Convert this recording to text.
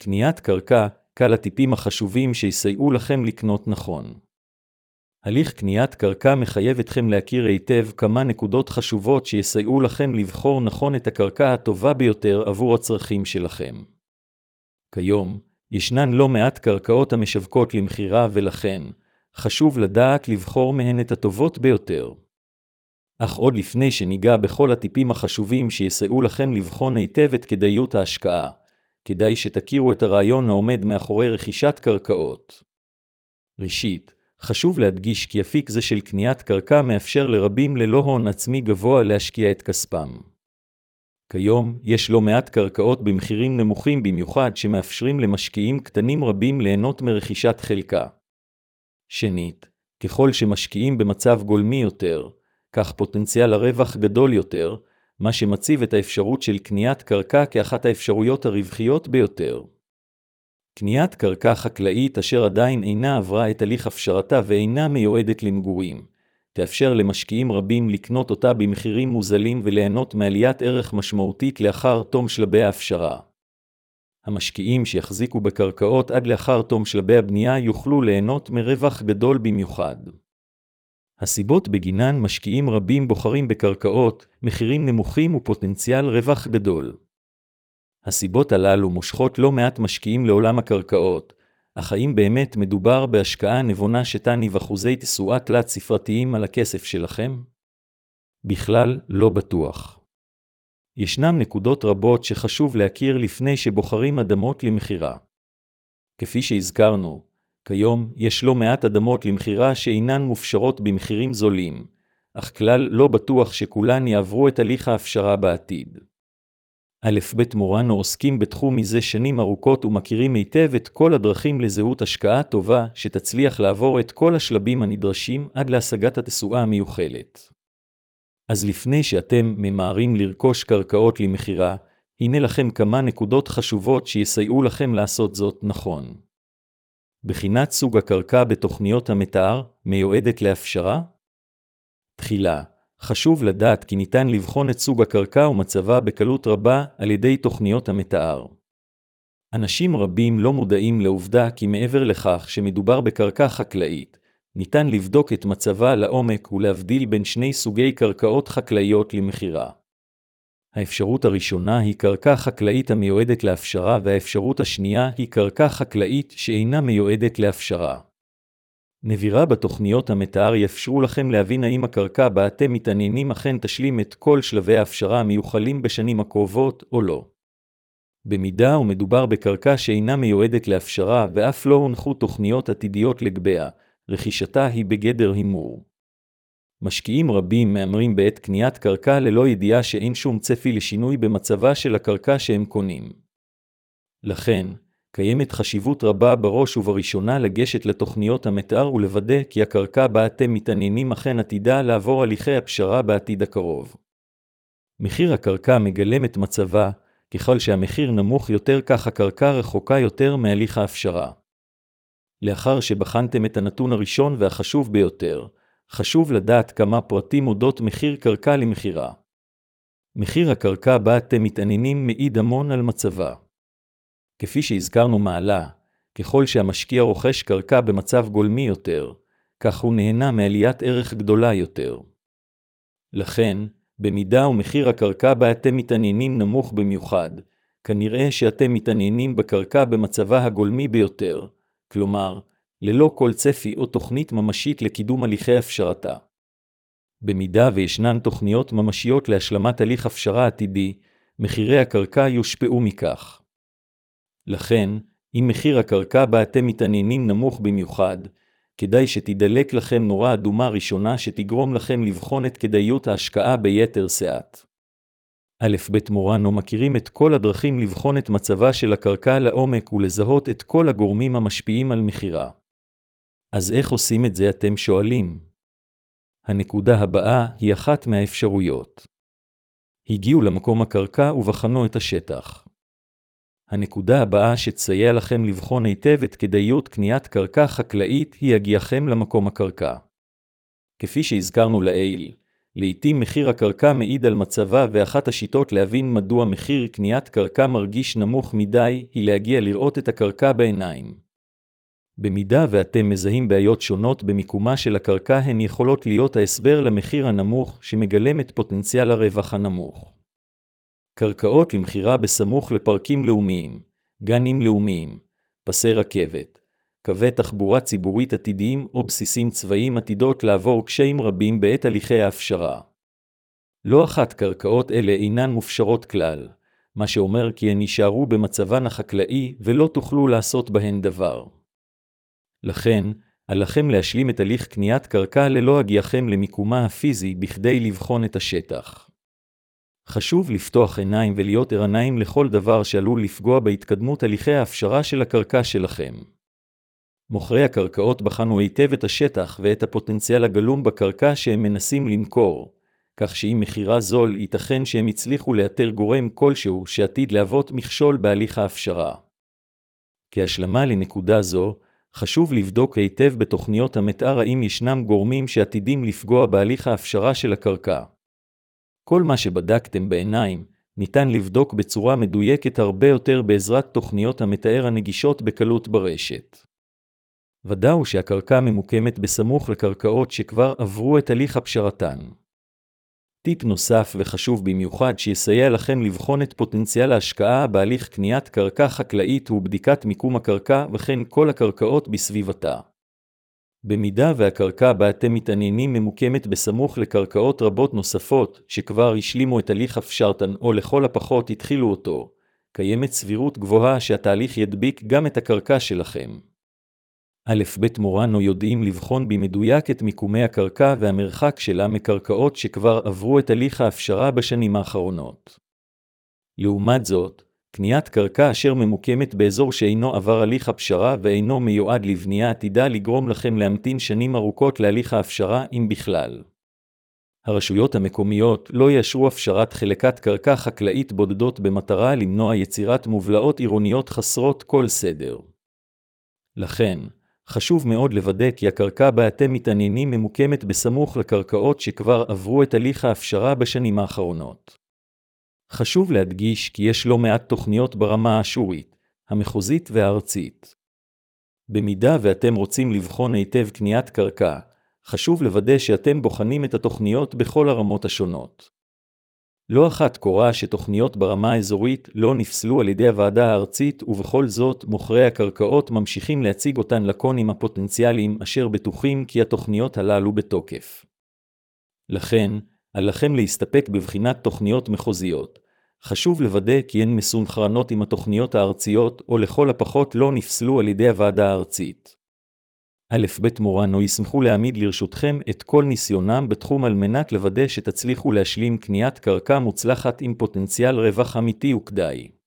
קניית קרקע, כלל הטיפים החשובים שיסייעו לכם לקנות נכון. הליך קניית קרקע מחייב אתכם להכיר היטב כמה נקודות חשובות שיסייעו לכם לבחור נכון את הקרקע הטובה ביותר עבור הצרכים שלכם. כיום, ישנן לא מעט קרקעות המשווקות למכירה ולכן, חשוב לדעת לבחור מהן את הטובות ביותר. אך עוד לפני שניגע בכל הטיפים החשובים שיסייעו לכם לבחון היטב את כדאיות ההשקעה, כדאי שתכירו את הרעיון העומד מאחורי רכישת קרקעות. ראשית, חשוב להדגיש כי אפיק זה של קניית קרקע מאפשר לרבים ללא הון עצמי גבוה להשקיע את כספם. כיום, יש לא מעט קרקעות במחירים נמוכים במיוחד שמאפשרים למשקיעים קטנים רבים ליהנות מרכישת חלקה. שנית, ככל שמשקיעים במצב גולמי יותר, כך פוטנציאל הרווח גדול יותר, מה שמציב את האפשרות של קניית קרקע כאחת האפשרויות הרווחיות ביותר. קניית קרקע חקלאית אשר עדיין אינה עברה את הליך הפשרתה ואינה מיועדת למגורים, תאפשר למשקיעים רבים לקנות אותה במחירים מוזלים וליהנות מעליית ערך משמעותית לאחר תום שלבי ההפשרה. המשקיעים שיחזיקו בקרקעות עד לאחר תום שלבי הבנייה יוכלו ליהנות מרווח גדול במיוחד. הסיבות בגינן משקיעים רבים בוחרים בקרקעות, מחירים נמוכים ופוטנציאל רווח גדול. הסיבות הללו מושכות לא מעט משקיעים לעולם הקרקעות, אך האם באמת מדובר בהשקעה נבונה שתניב אחוזי תשואה תלת ספרתיים על הכסף שלכם? בכלל, לא בטוח. ישנם נקודות רבות שחשוב להכיר לפני שבוחרים אדמות למכירה. כפי שהזכרנו, כיום יש לא מעט אדמות למכירה שאינן מופשרות במחירים זולים, אך כלל לא בטוח שכולן יעברו את הליך ההפשרה בעתיד. א' ב' מורנו עוסקים בתחום מזה שנים ארוכות ומכירים היטב את כל הדרכים לזהות השקעה טובה שתצליח לעבור את כל השלבים הנדרשים עד להשגת התשואה המיוחלת. אז לפני שאתם ממהרים לרכוש קרקעות למכירה, הנה לכם כמה נקודות חשובות שיסייעו לכם לעשות זאת נכון. בחינת סוג הקרקע בתוכניות המתאר, מיועדת להפשרה? תחילה, חשוב לדעת כי ניתן לבחון את סוג הקרקע ומצבה בקלות רבה על ידי תוכניות המתאר. אנשים רבים לא מודעים לעובדה כי מעבר לכך שמדובר בקרקע חקלאית, ניתן לבדוק את מצבה לעומק ולהבדיל בין שני סוגי קרקעות חקלאיות למכירה. האפשרות הראשונה היא קרקע חקלאית המיועדת להפשרה והאפשרות השנייה היא קרקע חקלאית שאינה מיועדת להפשרה. נבירה בתוכניות המתאר יאפשרו לכם להבין האם הקרקע בה אתם מתעניינים אכן תשלים את כל שלבי ההפשרה המיוחלים בשנים הקרובות או לא. במידה ומדובר בקרקע שאינה מיועדת להפשרה ואף לא הונחו תוכניות עתידיות לגביה, רכישתה היא בגדר הימור. משקיעים רבים מאמרים בעת קניית קרקע ללא ידיעה שאין שום צפי לשינוי במצבה של הקרקע שהם קונים. לכן, קיימת חשיבות רבה בראש ובראשונה לגשת לתוכניות המתאר ולוודא כי הקרקע בה אתם מתעניינים אכן עתידה לעבור הליכי הפשרה בעתיד הקרוב. מחיר הקרקע מגלם את מצבה, ככל שהמחיר נמוך יותר כך הקרקע רחוקה יותר מהליך ההפשרה. לאחר שבחנתם את הנתון הראשון והחשוב ביותר, חשוב לדעת כמה פרטים אודות מחיר קרקע למכירה. מחיר הקרקע בה אתם מתעניינים מעיד המון על מצבה. כפי שהזכרנו מעלה, ככל שהמשקיע רוכש קרקע במצב גולמי יותר, כך הוא נהנה מעליית ערך גדולה יותר. לכן, במידה ומחיר הקרקע בה אתם מתעניינים נמוך במיוחד, כנראה שאתם מתעניינים בקרקע במצבה הגולמי ביותר, כלומר, ללא כל צפי או תוכנית ממשית לקידום הליכי הפשרתה. במידה וישנן תוכניות ממשיות להשלמת הליך הפשרה עתידי, מחירי הקרקע יושפעו מכך. לכן, אם מחיר הקרקע בה אתם מתעניינים נמוך במיוחד, כדאי שתדלק לכם נורה אדומה ראשונה שתגרום לכם לבחון את כדאיות ההשקעה ביתר שאת. א' ב' מורנו מכירים את כל הדרכים לבחון את מצבה של הקרקע לעומק ולזהות את כל הגורמים המשפיעים על מחירה. אז איך עושים את זה אתם שואלים? הנקודה הבאה היא אחת מהאפשרויות. הגיעו למקום הקרקע ובחנו את השטח. הנקודה הבאה שתסייע לכם לבחון היטב את כדאיות קניית קרקע חקלאית היא הגיעכם למקום הקרקע. כפי שהזכרנו לעיל, לעתים מחיר הקרקע מעיד על מצבה, ואחת השיטות להבין מדוע מחיר קניית קרקע מרגיש נמוך מדי היא להגיע לראות את הקרקע בעיניים. במידה ואתם מזהים בעיות שונות במיקומה של הקרקע, הן יכולות להיות ההסבר למחיר הנמוך שמגלם את פוטנציאל הרווח הנמוך. קרקעות למכירה בסמוך לפארקים לאומיים, גנים לאומיים, פסי רכבת, קווי תחבורה ציבורית עתידיים או בסיסים צבאיים עתידות לעבור קשיים רבים בעת הליכי ההפשרה. לא אחת קרקעות אלה אינן מופשרות כלל, מה שאומר כי הן יישארו במצבן החקלאי ולא תוכלו לעשות בהן דבר. לכן, עליכם להשלים את הליך קניית קרקע ללא הגיעכם למיקומה הפיזי בכדי לבחון את השטח. חשוב לפתוח עיניים ולהיות ערניים לכל דבר שעלול לפגוע בהתקדמות הליכי ההפשרה של הקרקע שלכם. מוכרי הקרקעות בחנו היטב את השטח ואת הפוטנציאל הגלום בקרקע שהם מנסים למכור, כך שאם מחירה זול ייתכן שהם הצליחו לאתר גורם כלשהו שעתיד להוות מכשול בהליך ההפשרה. כהשלמה לנקודה זו, חשוב לבדוק היטב בתוכניות המתאר האם ישנם גורמים שעתידים לפגוע בהליך ההפשרה של הקרקע. כל מה שבדקתם בעיניים, ניתן לבדוק בצורה מדויקת הרבה יותר בעזרת תוכניות המתאר הנגישות בקלות ברשת. ודאו שהקרקע ממוקמת בסמוך לקרקעות שכבר עברו את הליך הפשרתן. טיפ נוסף וחשוב במיוחד שיסייע לכם לבחון את פוטנציאל ההשקעה בהליך קניית קרקע חקלאית הוא בדיקת מיקום הקרקע וכן כל הקרקעות בסביבתה. במידה והקרקע בה אתם מתעניינים ממוקמת בסמוך לקרקעות רבות נוספות שכבר השלימו את הליך הפשרתן או לכל הפחות התחילו אותו, קיימת סבירות גבוהה שהתהליך ידביק גם את הקרקע שלכם. ב' מורנו יודעים לבחון במדויק את מיקומי הקרקע והמרחק שלה מקרקעות שכבר עברו את הליך ההפשרה בשנים האחרונות. לעומת זאת, קניית קרקע אשר ממוקמת באזור שאינו עבר הליך הפשרה ואינו מיועד לבנייה עתידה לגרום לכם להמתין שנים ארוכות להליך ההפשרה אם בכלל. הרשויות המקומיות לא יאשרו הפשרת חלקת קרקע חקלאית בודדות במטרה למנוע יצירת מובלעות עירוניות חסרות כל סדר. לכן, חשוב מאוד לוודא כי הקרקע בה אתם מתעניינים ממוקמת בסמוך לקרקעות שכבר עברו את הליך ההפשרה בשנים האחרונות. חשוב להדגיש כי יש לא מעט תוכניות ברמה האשורית, המחוזית והארצית. במידה ואתם רוצים לבחון היטב קניית קרקע, חשוב לוודא שאתם בוחנים את התוכניות בכל הרמות השונות. לא אחת קורה שתוכניות ברמה האזורית לא נפסלו על ידי הוועדה הארצית ובכל זאת מוכרי הקרקעות ממשיכים להציג אותן לקונים הפוטנציאליים אשר בטוחים כי התוכניות הללו בתוקף. לכן, עליכם להסתפק בבחינת תוכניות מחוזיות. חשוב לוודא כי הן מסונכרנות עם התוכניות הארציות או לכל הפחות לא נפסלו על ידי הוועדה הארצית. ב' מורנו ישמחו להעמיד לרשותכם את כל ניסיונם בתחום על מנת לוודא שתצליחו להשלים קניית קרקע מוצלחת עם פוטנציאל רווח אמיתי וכדאי.